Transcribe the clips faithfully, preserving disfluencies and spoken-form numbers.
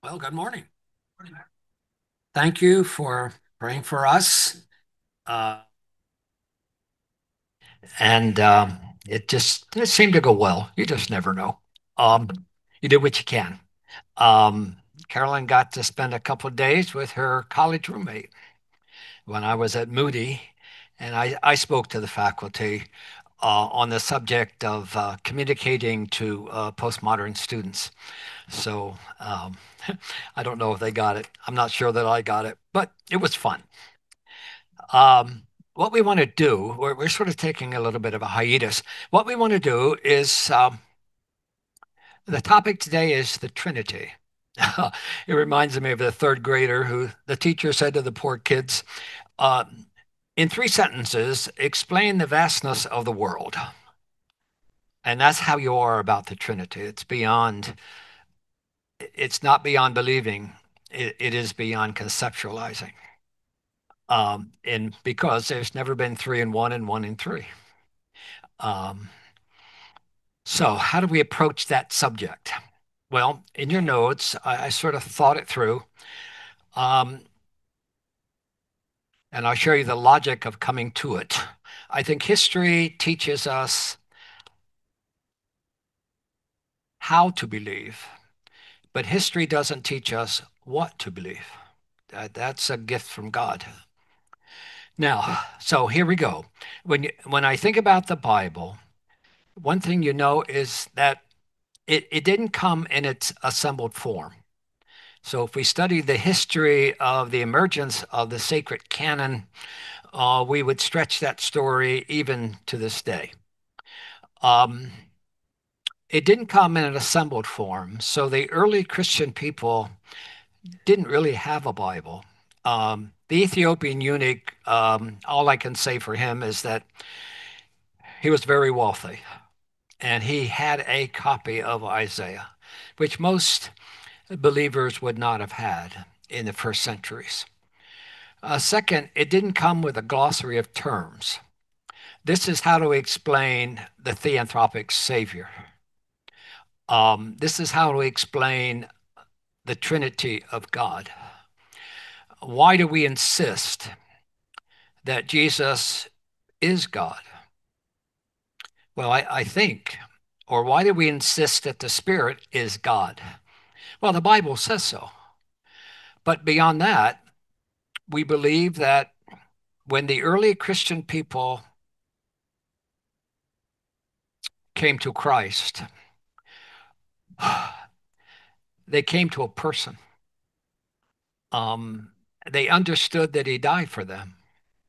Well, good morning. Thank you for praying for us. Uh, and um, it just it seemed to go well. You just never know. Um, you did what you can. Um, Carolyn got to spend a couple of days with her college roommate when I was at Moody, and I, I spoke to the faculty uh, on the subject of uh, communicating to uh, postmodern students. So um, I don't know if they got it. I'm not sure that I got it, but it was fun. Um, what we want to do, we're, we're sort of taking a little bit of a hiatus. What we want to do is um, the topic today is the Trinity. It reminds me of the third grader who the teacher said to the poor kids, uh, in three sentences, explain the vastness of the world. And that's how you are about the Trinity. It's beyond, it's not beyond believing, it, it is beyond conceptualizing. Um, and because there's never been three in one and one in three. Um, So, how do we approach that subject? Well, in your notes, I, I sort of thought it through, um, and I'll show you the logic of coming to it. I think history teaches us how to believe, but history doesn't teach us what to believe. That, that's a gift from God. Now, so here we go. When you, when I think about the Bible, one thing you know is that it, it didn't come in its assembled form. So if we study the history of the emergence of the sacred canon, uh, we would stretch that story even to this day. Um, it didn't come in an assembled form. So the early Christian people didn't really have a Bible. Um, the Ethiopian eunuch, um, all I can say for him is that he was very wealthy and he had a copy of Isaiah, which most believers would not have had in the first centuries. Uh, second, it didn't come with a glossary of terms. This is how to explain the theanthropic Savior. Um, this is how to explain the Trinity of God. Why do we insist that Jesus is God? Well, I, I think, or why do we insist that the Spirit is God? Well, the Bible says so. But beyond that, we believe that when the early Christian people came to Christ, they came to a person. Um, they understood that he died for them.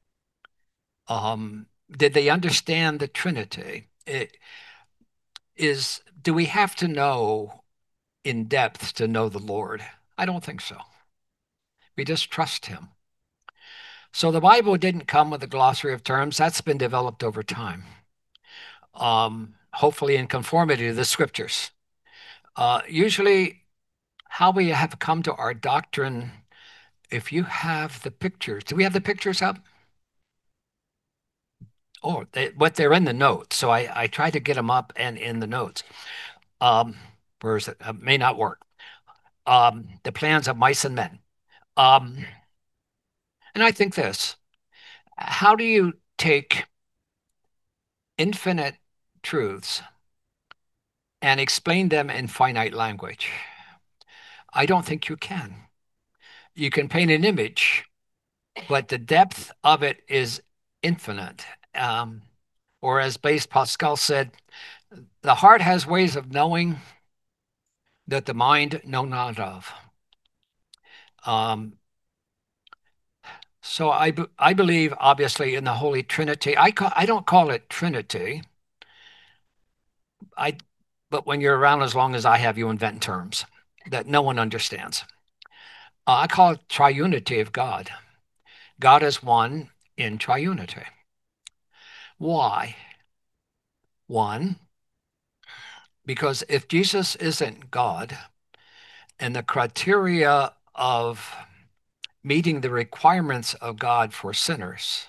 Um, did they understand the Trinity? It is, do we have to know in depth to know the Lord? I don't think so. We just trust him. So the Bible didn't come with a glossary of terms. That's been developed over time, um, hopefully in conformity to the scriptures. Uh, usually, how we have come to our doctrine, if you have the pictures, do we have the pictures up? Oh, they, what they're in the notes. So I, I try to get them up and in the notes. Um, where is it? It may not work. Um, the plans of mice and men. Um, and I think this, how do you take infinite truths and explain them in finite language? I don't think you can. You can paint an image, but the depth of it is infinite. Um, or as Blaise Pascal said, the heart has ways of knowing that the mind know not of. Um, so I, be- I believe obviously in the Holy Trinity. I call, I don't call it Trinity. I, but when you're around as long as I have, you invent terms that no one understands. Uh, I call it triunity of God. God is one in triunity. Why? One, because if Jesus isn't God and the criteria of meeting the requirements of God for sinners,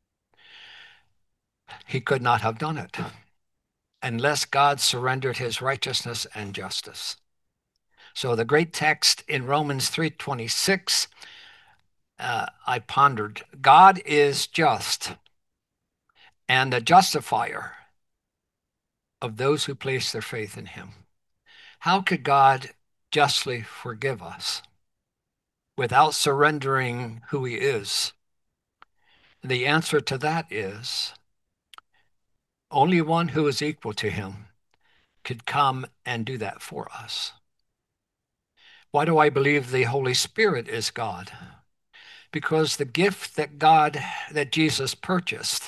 he could not have done it unless God surrendered his righteousness and justice. So the great text in Romans three twenty-six, uh, I pondered, God is just and the justifier of those who place their faith in him. How could God justly forgive us without surrendering who he is? The answer to that is only one who is equal to him could come and do that for us. Why do I believe the Holy Spirit is God? Because the gift that God, that Jesus purchased,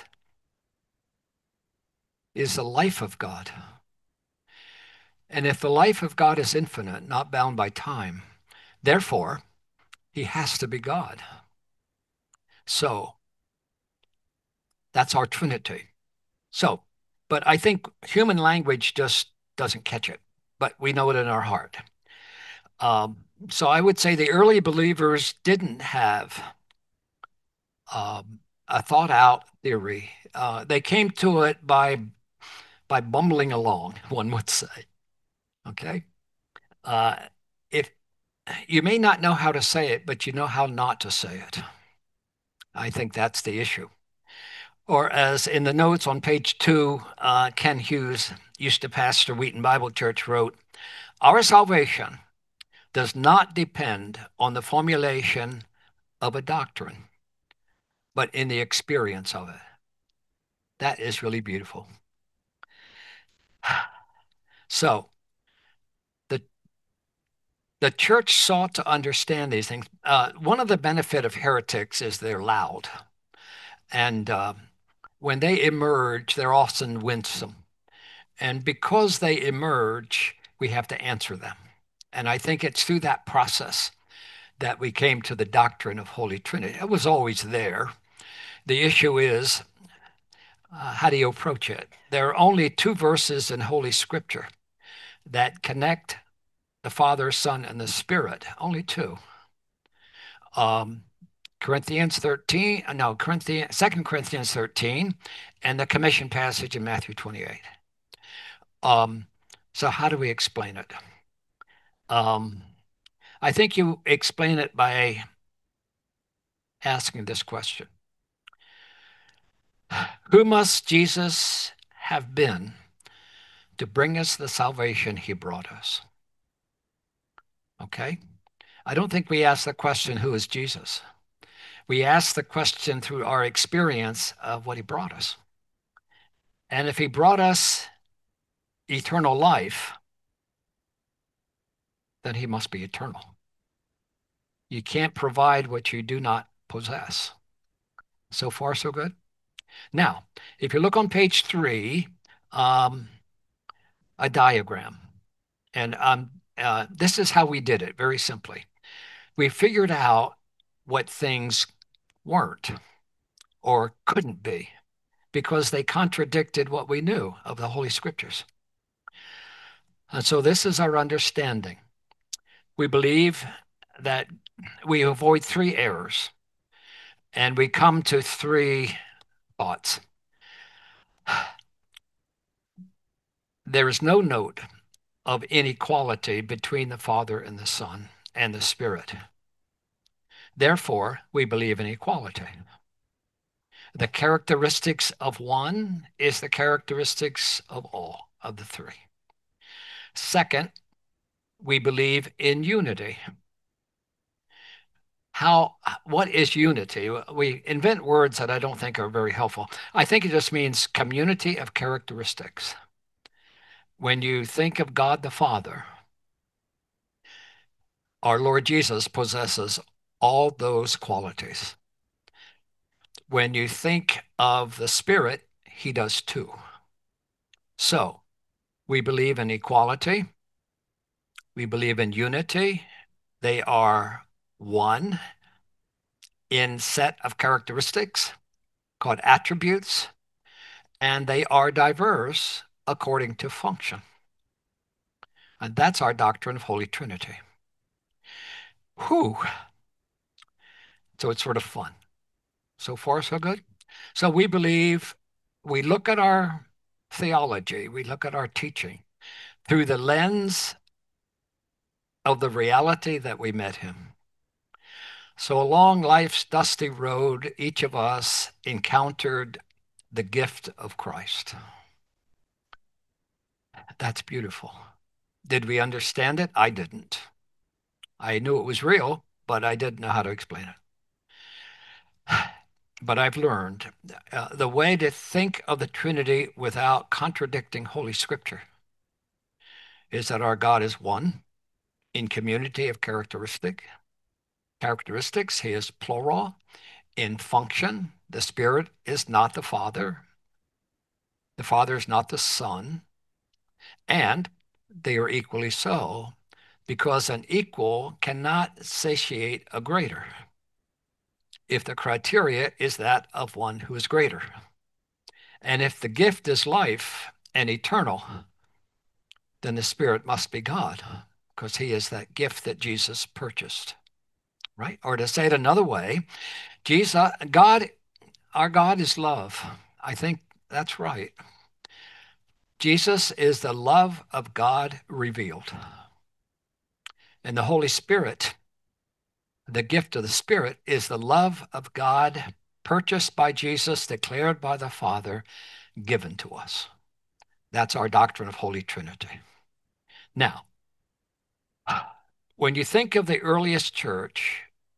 is the life of God. And if the life of God is infinite, not bound by time, therefore, he has to be God. So that's our Trinity. So, but I think human language just doesn't catch it, but we know it in our heart. Um, so I would say the early believers didn't have um, a thought out theory. Uh, they came to it by by bumbling along, one would say. Okay. Uh, if you may not know how to say it, but you know how not to say it. I think that's the issue. Or as in the notes on page two, uh, Ken Hughes, used to pastor Wheaton Bible Church, wrote, "Our salvation does not depend on the formulation of a doctrine, but in the experience of it." That is really beautiful. So the the church sought to understand these things. Uh, one of the benefit of heretics is they're loud, and uh, when they emerge, they're often winsome. And because they emerge, we have to answer them. And I think it's through that process that we came to the doctrine of Holy Trinity. It was always there. The issue is, uh, how do you approach it? There are only two verses in Holy Scripture that connect the Father, Son, and the Spirit. Only two. Um, Corinthians thirteen, uh, no, Corinthians, Second Corinthians thirteen, and the commission passage in Matthew twenty-eight. Um, so how do we explain it? Um, I think you explain it by asking this question. Who must Jesus have been to bring us the salvation he brought us? Okay? I don't think we ask the question, who is Jesus? We ask the question through our experience of what he brought us. And if he brought us eternal life, then he must be eternal. You can't provide what you do not possess. So far, so good. Now, if you look on page three, um, a diagram. And um, uh, this is how we did it, very simply. We figured out what things weren't or couldn't be because they contradicted what we knew of the Holy Scriptures. And so this is our understanding. We believe that we avoid three errors and we come to three thoughts. There is no note of inequality between the Father and the Son and the Spirit. Therefore, we believe in equality. The characteristics of one is the characteristics of all of the three. Second, we believe in unity. How, what is unity? We invent words that I don't think are very helpful. I think it just means community of characteristics. When you think of God the Father, our Lord Jesus possesses all those qualities. When you think of the Spirit, he does too. So we believe in equality. We believe in unity. They are one in set of characteristics called attributes, and they are diverse according to function. And that's our doctrine of Holy Trinity. Whew. So it's sort of fun. So far, so good. So we believe, we look at our theology, we look at our teaching through the lens of the reality that we met him. So along life's dusty road, each of us encountered the gift of Christ. That's beautiful. Did we understand it? I didn't. I knew it was real, but I didn't know how to explain it. But I've learned uh, the way to think of the Trinity without contradicting Holy Scripture is that our God is one in community of characteristic characteristics. He is plural in function. The Spirit is not the Father. The Father is not the Son. And they are equally so, because an equal cannot satiate a greater if the criteria is that of one who is greater. And if the gift is life and eternal, then the Spirit must be God, because he is that gift that Jesus purchased, right? Or to say it another way, Jesus, God, our God is love. I think that's right. Jesus is the love of God revealed. And the Holy Spirit, the gift of the Spirit, is the love of God purchased by Jesus, declared by the Father, given to us. That's our doctrine of Holy Trinity. Now, when you think of the earliest church,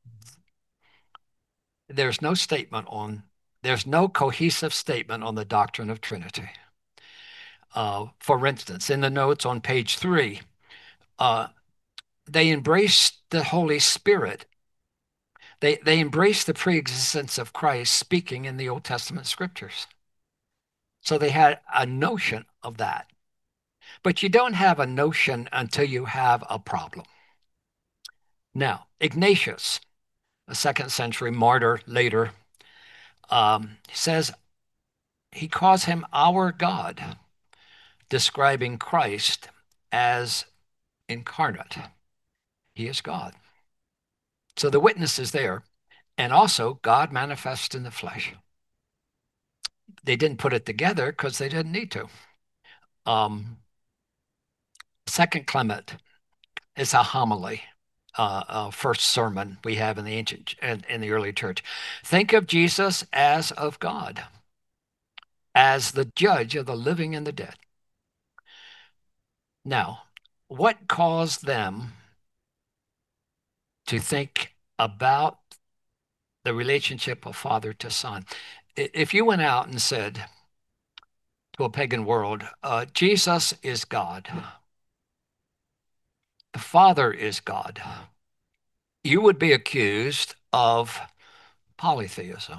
there's no statement on, there's no cohesive statement on the doctrine of Trinity. Uh, for instance, in the notes on page three, uh, they embraced the Holy Spirit. They, they embraced the preexistence of Christ speaking in the Old Testament scriptures. So they had a notion of that. But you don't have a notion until you have a problem. Now, Ignatius, a second century martyr later, um, says he calls him our God, describing Christ as incarnate. He is God. So the witness is there. And also, God manifests in the flesh. They didn't put it together because they didn't need to. Um, Second Clement is a homily, uh, uh, first sermon we have in the ancient in, in the early church. Think of Jesus as of God, as the judge of the living and the dead. Now, what caused them to think about the relationship of father to son? If you went out and said to a pagan world, uh, Jesus is God, the Father is God, you would be accused of polytheism.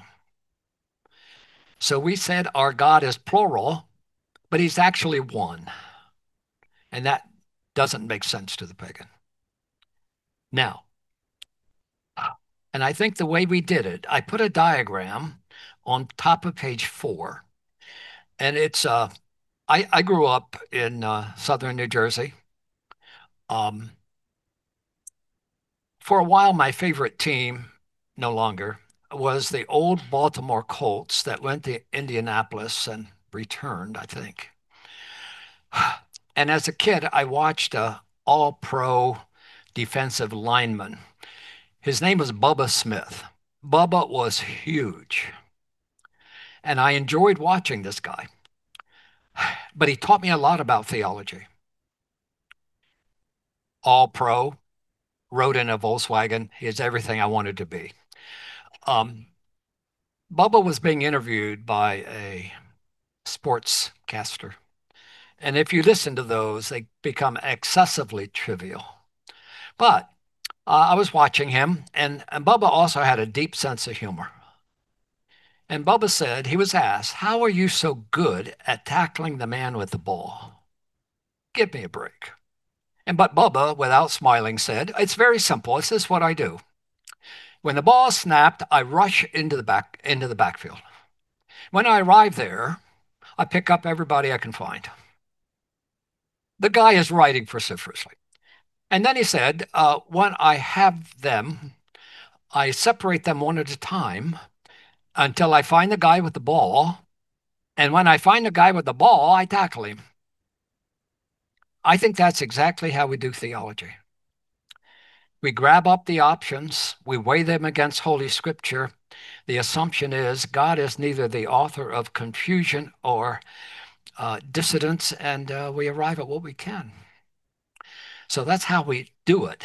So we said our God is plural, but he's actually one. And that doesn't make sense to the pagan. Now, and I think the way we did it, I put a diagram on top of page four. And it's, uh, I, I grew up in uh, southern New Jersey. Um, for a while, my favorite team, no longer, was the old Baltimore Colts that went to Indianapolis and returned, I think. And as a kid, I watched a all-pro defensive lineman. His name was Bubba Smith. Bubba was huge. And I enjoyed watching this guy. But he taught me a lot about theology. All-pro, rode in a Volkswagen. He is everything I wanted to be. Um, Bubba was being interviewed by a sportscaster. And if you listen to those, they become excessively trivial. But uh, I was watching him, and, and Bubba also had a deep sense of humor. And Bubba said, he was asked, how are you so good at tackling the man with the ball? Give me a break. And but Bubba, without smiling, said, it's very simple. It's just what I do. When the ball is snapped, I rush into the back into the backfield. When I arrive there, I pick up everybody I can find. The guy is riding vociferously. And then he said, uh, when I have them, I separate them one at a time until I find the guy with the ball. And when I find the guy with the ball, I tackle him. I think that's exactly how we do theology. We grab up the options, we weigh them against Holy Scripture. The assumption is God is neither the author of confusion or uh, dissidence, and uh, we arrive at what we can. So that's how we do it.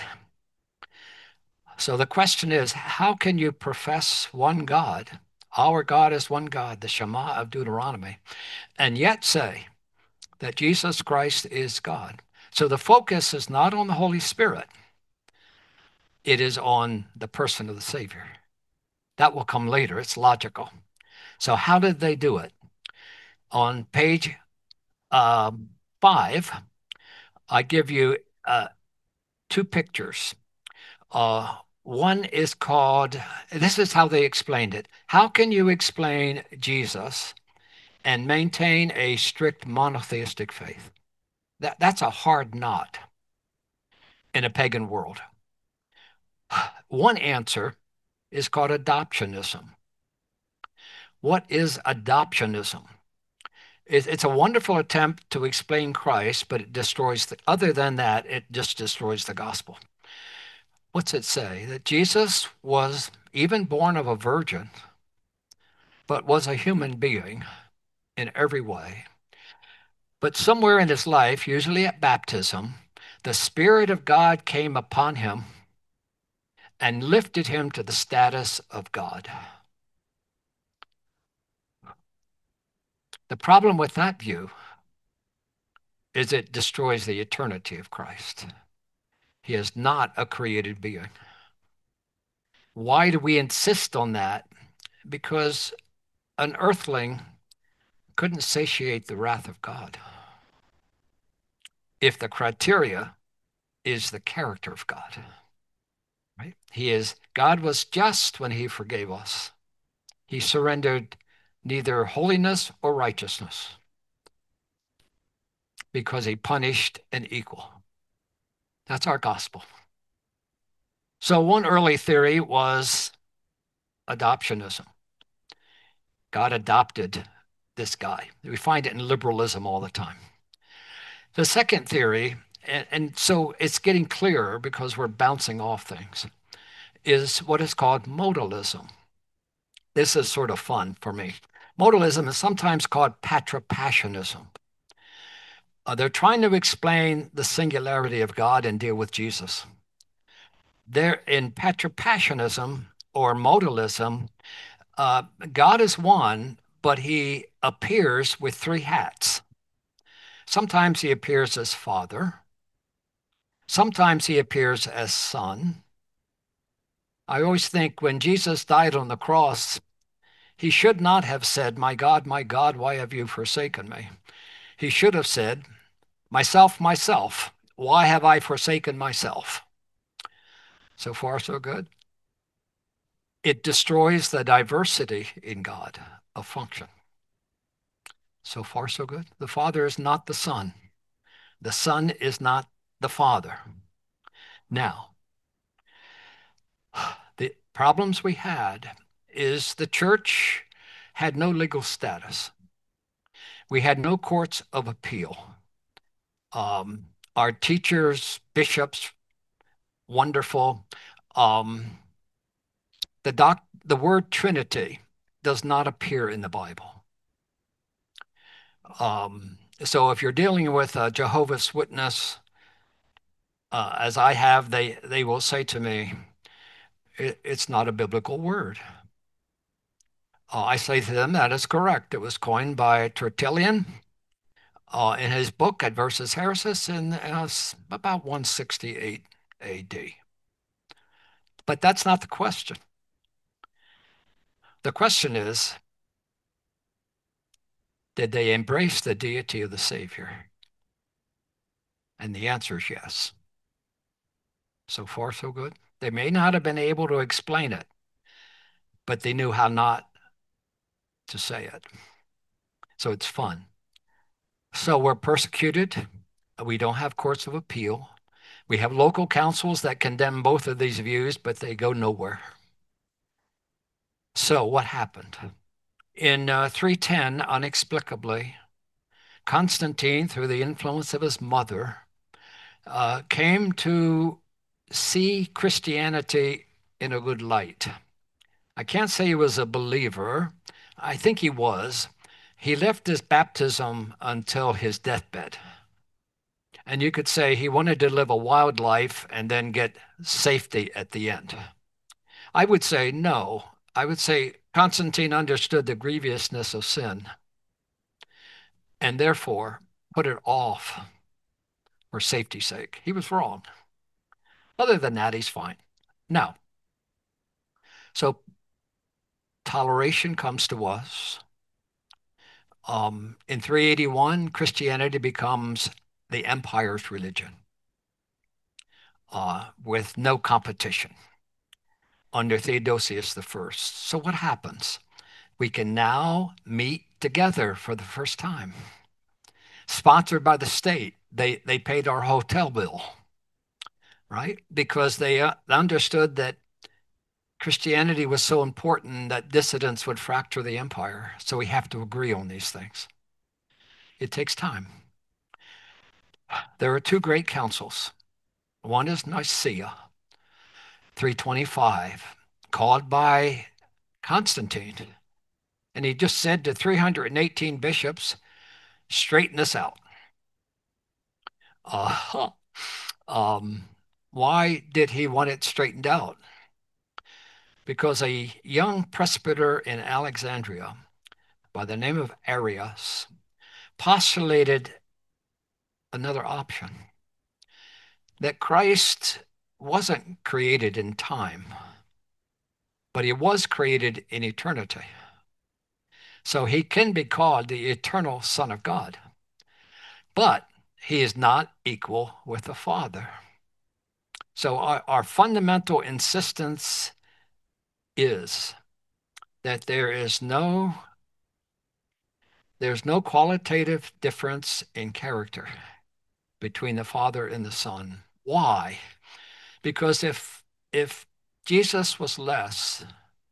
So the question is, how can you profess one God? Our God is one God, the Shema of Deuteronomy, and yet say that Jesus Christ is God. So the focus is not on the Holy Spirit, it is on the person of the Savior. That will come later, it's logical. So, how did they do it? On page um, five, I give you uh, two pictures. Uh, one is called, this is how they explained it. How can you explain Jesus and maintain a strict monotheistic faith? That, that's a hard knot in a pagan world. One answer is called adoptionism. What is adoptionism? It's a wonderful attempt to explain Christ, but it destroys the, other than that, it just destroys the gospel. What's it say? That Jesus was even born of a virgin, but was a human being in every way. But somewhere in his life, usually at baptism, the Spirit of God came upon him and lifted him to the status of God. The problem with that view is it destroys the eternity of Christ. He is not a created being. Why do we insist on that? Because an earthling couldn't satiate the wrath of God if the criteria is the character of God. Right? He is, God was just when he forgave us. He surrendered neither holiness or righteousness because he punished an equal. That's our gospel. So one early theory was adoptionism. God adopted this guy. We find it in liberalism all the time. The second theory, and, and so it's getting clearer because we're bouncing off things, is what is called modalism. This is sort of fun for me. Modalism is sometimes called patripassionism. Uh, they're trying to explain the singularity of God and deal with Jesus. There, in patripassionism or modalism, uh, God is one, but he appears with three hats. Sometimes he appears as Father. Sometimes he appears as Son. I always think when Jesus died on the cross, he should not have said, "My God, my God, why have you forsaken me?" He should have said, "Myself, myself, why have I forsaken myself?" So far, so good. It destroys the diversity in God of function. So far, so good. The Father is not the Son. The Son is not the Father. Now, the problems we had is the church had no legal status. We had no courts of appeal. Um, our teachers, bishops, wonderful. Um, the doc, the word Trinity does not appear in the Bible. Um, so if you're dealing with a Jehovah's Witness, uh, as I have, they they will say to me, it, "It's not a biblical word." Uh, I say to them, "That is correct. It was coined by Tertullian uh, in his book Adversus Heresis in uh, about one sixty-eight A D" But that's not the question. The question is, did they embrace the deity of the Savior? And the answer is yes. So far, so good. They may not have been able to explain it, but they knew how not to say it. So it's fun. So we're persecuted. We don't have courts of appeal. We have local councils that condemn both of these views, but they go nowhere. So what happened? In uh, three ten, inexplicably, Constantine, through the influence of his mother, uh, came to see Christianity in a good light. I can't say he was a believer. I think he was. He left his baptism until his deathbed. And you could say he wanted to live a wild life and then get safety at the end. I would say no. I would say Constantine understood the grievousness of sin and therefore put it off for safety's sake. He was wrong. Other than that, he's fine. Now, so toleration comes to us. Um, in three eighty-one, Christianity becomes the empire's religion uh, with no competition under Theodosius the First. So what happens? We can now meet together for the first time. Sponsored by the state, they, they paid our hotel bill, right? Because they uh, understood that Christianity was so important that dissidents would fracture the empire. So we have to agree on these things. It takes time. There are two great councils. One is Nicaea, three twenty-five, called by Constantine. And he just said to three hundred eighteen bishops, straighten this out. Uh, um, why did he want it straightened out? Because a young presbyter in Alexandria by the name of Arius postulated another option, that Christ wasn't created in time, but he was created in eternity. So he can be called the eternal Son of God, but he is not equal with the Father. So our, our fundamental insistence is that there is no there's no qualitative difference in character between the Father and the Son. Why? Because if if Jesus was less,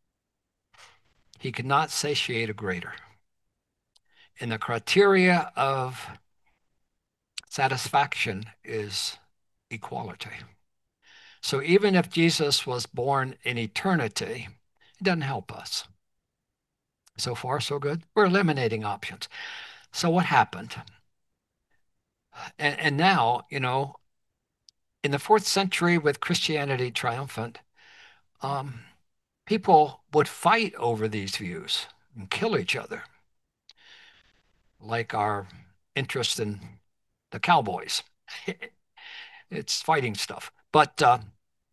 he could not satiate a greater. And the criteria of satisfaction is equality. So even if Jesus was born in eternity, it doesn't help us. So far, so good. We're eliminating options. So what happened? And, and now, you know, in the fourth century with Christianity triumphant, um, people would fight over these views and kill each other, like our interest in the Cowboys. It's fighting stuff. But uh,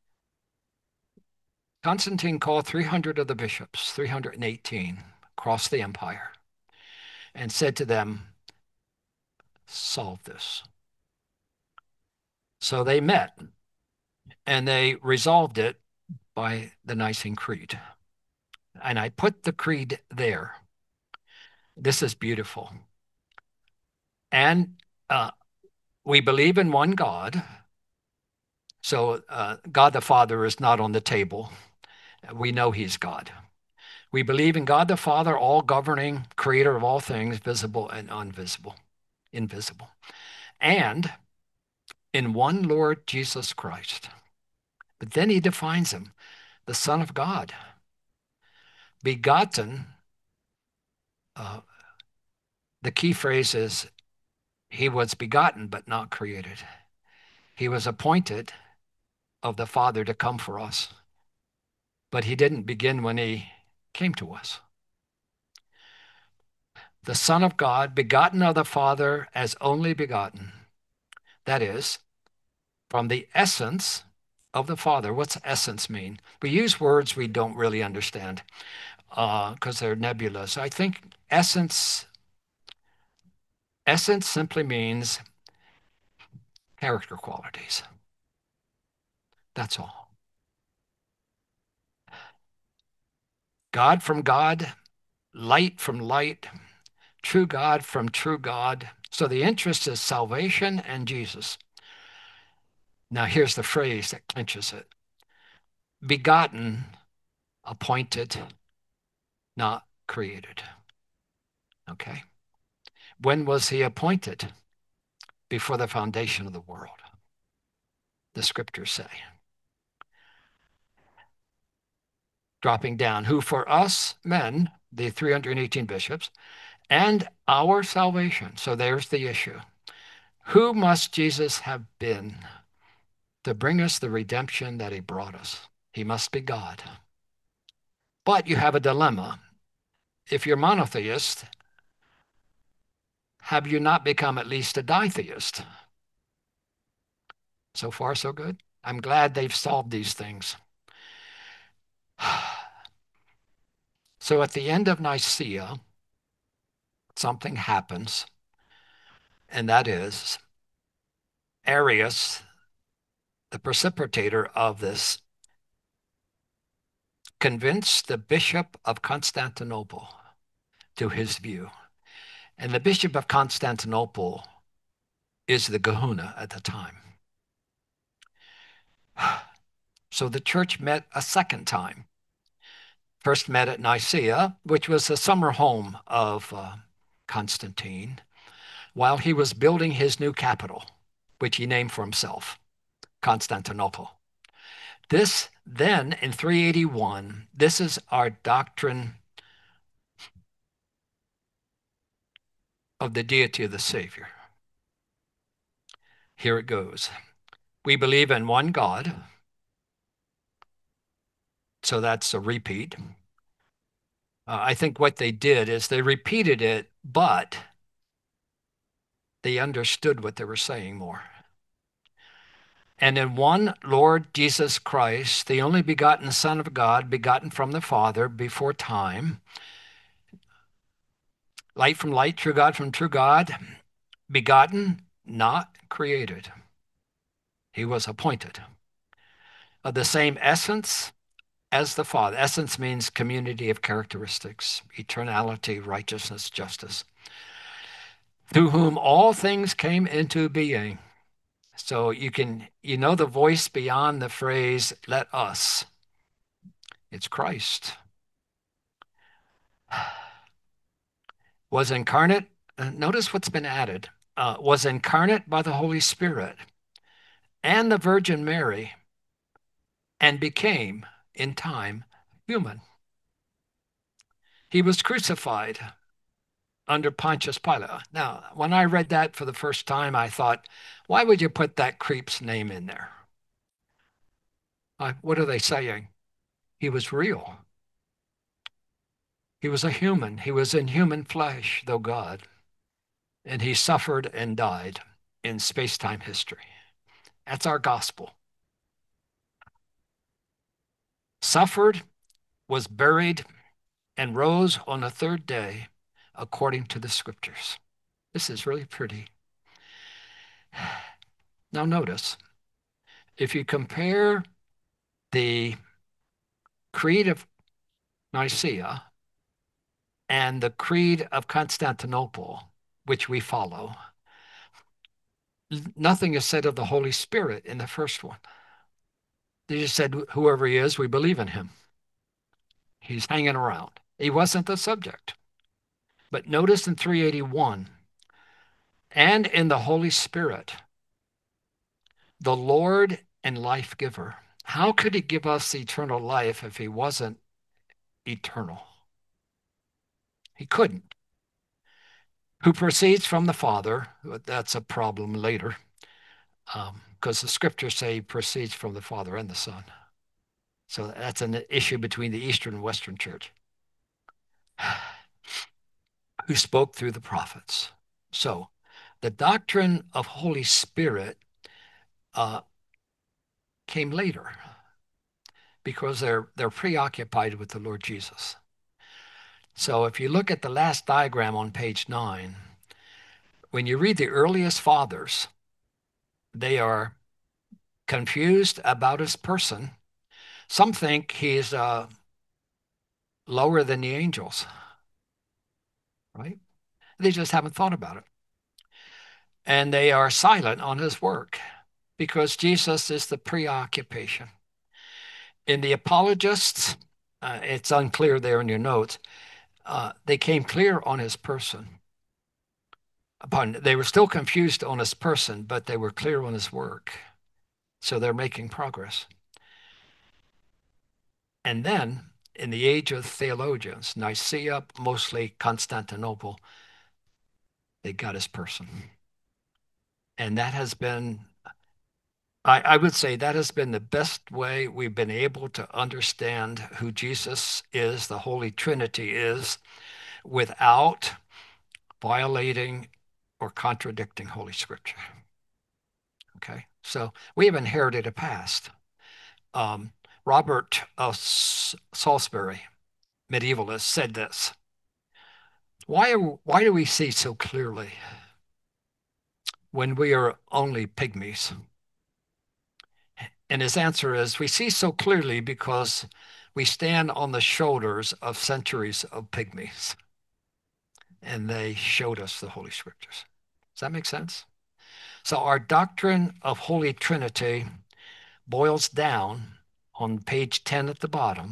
Constantine called three hundred of the bishops, three hundred eighteen, across the empire, and said to them, solve this. So they met and they resolved it by the Nicene Creed. And I put the creed there. This is beautiful. And uh, we believe in one God. So uh, God the Father is not on the table. We know he's God. We believe in God the Father, all governing, creator of all things, visible and invisible, invisible. And in one Lord Jesus Christ. But then he defines him, the Son of God, begotten. Uh, the key phrase is he was begotten but not created. He was appointed of the Father to come for us, but he didn't begin when he came to us. The Son of God, begotten of the Father as only begotten. That is, from the essence of the Father. What's essence mean? We use words we don't really understand because uh, they're nebulous. I think essence, essence simply means character qualities. That's all. God from God, light from light, true God from true God. So the interest is salvation and Jesus. Now here's the phrase that clinches it. Begotten, appointed, not created. Okay? When was he appointed? Before the foundation of the world, the scriptures say. dropping down, who for us men, the three hundred eighteen bishops, and our salvation. So there's the issue. Who must Jesus have been to bring us the redemption that he brought us? He must be God. But you have a dilemma. If you're monotheist, have you not become at least a ditheist? So far, so good. I'm glad they've solved these things. So at the end of Nicaea, something happens, and that is Arius, the precipitator of this, convinced the Bishop of Constantinople to his view. And the Bishop of Constantinople is the kahuna at the time. So the church met a second time. First met at Nicaea, which was the summer home of uh, Constantine, while he was building his new capital, which he named for himself, Constantinople. This then in three eighty-one, this is our doctrine of the deity of the Savior. Here it goes. We believe in one God. So that's a repeat. Uh, I think what they did is they repeated it, but they understood what they were saying more. And in one Lord Jesus Christ, the only begotten Son of God, begotten from the Father before time, light from light, true God from true God, begotten, not created. He was appointed. Of the same essence as the Father. Essence means community of characteristics, eternality, righteousness, justice. Through whom all things came into being. So you can, you know, the voice beyond the phrase, let us. It's Christ. Was incarnate. Uh, notice what's been added. Uh, was incarnate by the Holy Spirit and the Virgin Mary and became, in time, human. He was crucified under Pontius Pilate. Now, when I read that for the first time, I thought, why would you put that creep's name in there? Uh, what are they saying? He was real. He was a human. He was in human flesh, though God. And he suffered and died in space-time history. That's our gospel. Suffered, was buried, and rose on the third day according to the scriptures. This is really pretty. Now notice, if you compare the Creed of Nicaea and the Creed of Constantinople, which we follow, nothing is said of the Holy Spirit in the first one. They just said, whoever he is, we believe in him. He's hanging around. He wasn't the subject. But notice in three eighty-one, and in the Holy Spirit, the Lord and life giver. How could he give us eternal life if he wasn't eternal? He couldn't. Who proceeds from the Father, that's a problem later, because um, the scriptures say he proceeds from the Father and the Son. So that's an issue between the Eastern and Western Church. Who spoke through the prophets. So the doctrine of Holy Spirit uh, came later because they're they're preoccupied with the Lord Jesus. So if you look at the last diagram on page nine, when you read the earliest fathers, they are confused about his person. Some think he's uh, lower than the angels, right? They just haven't thought about it. And they are silent on his work because Jesus is the preoccupation. In the apologists, uh, it's unclear there in your notes, uh, they came clear on his person. Upon, they were still confused on his person, but they were clear on his work. So they're making progress. And then in the age of theologians, Nicaea, mostly Constantinople, they got his person. And that has been, I, I would say that has been the best way we've been able to understand who Jesus is, the Holy Trinity is, without violating or contradicting Holy Scripture. Okay, so we have inherited a past. Um, Robert uh, Salisbury, medievalist, said this: Why, why do we see so clearly when we are only pygmies? And his answer is, we see so clearly because we stand on the shoulders of centuries of pygmies, and they showed us the Holy Scriptures. Does that make sense? So our doctrine of Holy Trinity boils down on page ten at the bottom.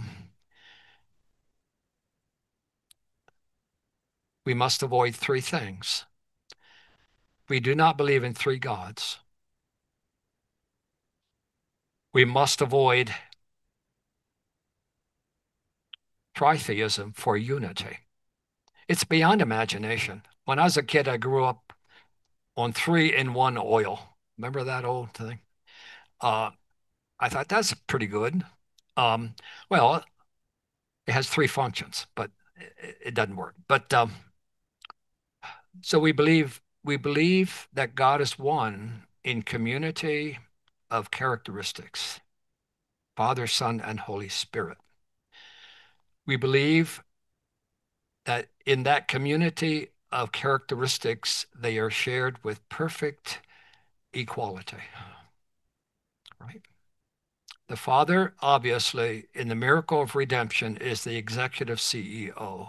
We must avoid three things. We do not believe in three gods. We must avoid tritheism for unity. It's beyond imagination. When I was a kid, I grew up on three in one oil. Remember that old thing? Uh, I thought that's pretty good. Um, well, it has three functions, but it, it doesn't work. But um, so we believe we believe that God is one in community of characteristics, Father, Son, and Holy Spirit. We believe that in that community of characteristics, they are shared with perfect equality, right? The Father, obviously, in the miracle of redemption, is the executive C E O.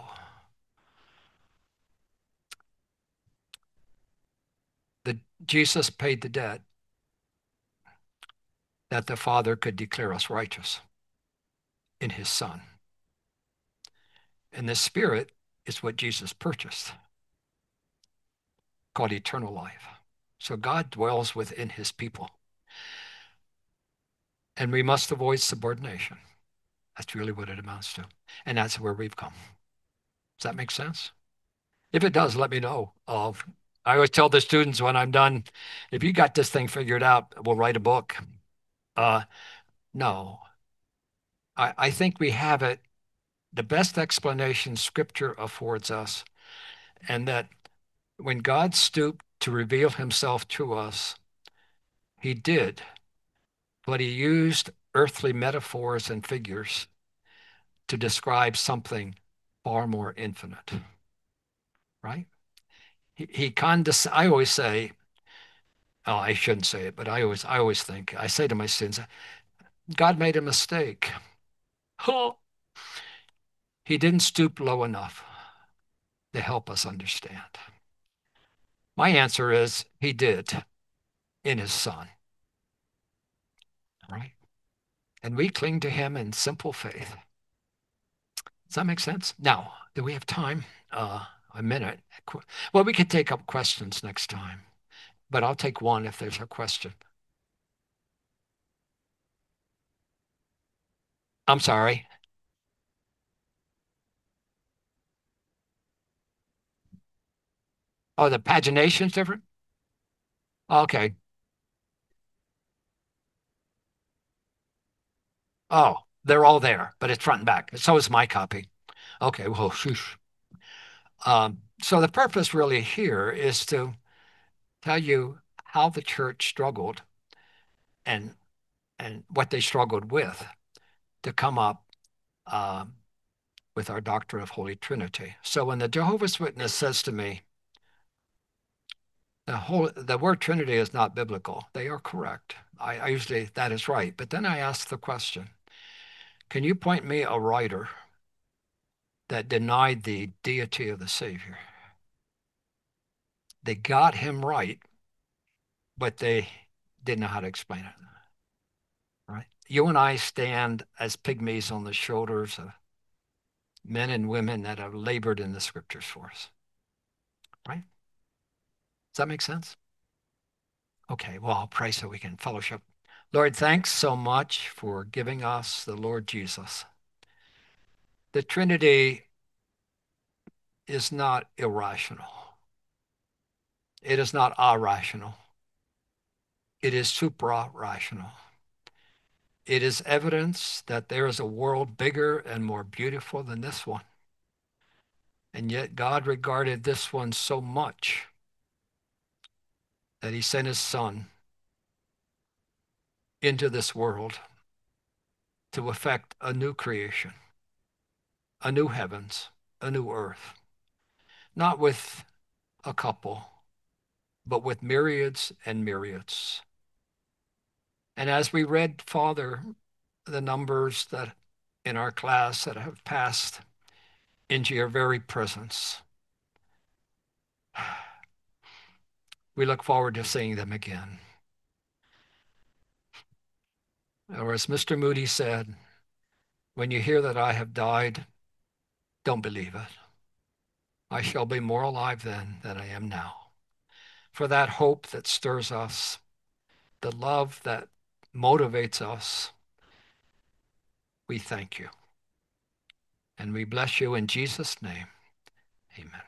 The, Jesus paid the debt that the Father could declare us righteous in his Son. And the Spirit is what Jesus purchased, called eternal life. So God dwells within his people. And we must avoid subordination. That's really what it amounts to. And that's where we've come. Does that make sense? If it does, let me know. Uh, I always tell the students when I'm done, if you got this thing figured out, we'll write a book. Uh, no, I, I think we have it, the best explanation Scripture affords us, and that when God stooped to reveal himself to us, he did, but he used earthly metaphors and figures to describe something far more infinite, right? He, he condes- I always say, oh, I shouldn't say it, but I always, I always think, I say to my students, God made a mistake. Oh, he didn't stoop low enough to help us understand. My answer is he did in his Son, right? And we cling to him in simple faith. Does that make sense? Now, do we have time? Uh, a minute. Well, we could take up questions next time, but I'll take one if there's a question. I'm sorry. Oh, the pagination's different? Okay. Oh, they're all there, but it's front and back. So is my copy. Okay, well, shoosh. Um, so the purpose really here is to tell you how the church struggled and and what they struggled with to come up um, with our doctrine of Holy Trinity. So when the Jehovah's Witness says to me, the whole the word Trinity is not biblical, they are correct. I, I usually that is right. But then I ask the question, can you point me a writer that denied the deity of the Savior? They got him right, but they didn't know how to explain it. Right? You and I stand as pygmies on the shoulders of men and women that have labored in the scriptures for us. Right? Does that make sense? Okay, well, I'll pray so we can fellowship. Lord, thanks so much for giving us the Lord Jesus. The Trinity is not irrational. It is not irrational. It is supra-rational. It is evidence that there is a world bigger and more beautiful than this one. And yet God regarded this one so much that he sent his son into this world to effect a new creation, a new heavens, a new earth, not with a couple, but with myriads and myriads. And as we read, Father, the numbers that in our class that have passed into your very presence, we look forward to seeing them again. Or as Mister Moody said, when you hear that I have died, don't believe it. I shall be more alive then than I am now. For that hope that stirs us, the love that motivates us, we thank you. And we bless you in Jesus' name. Amen.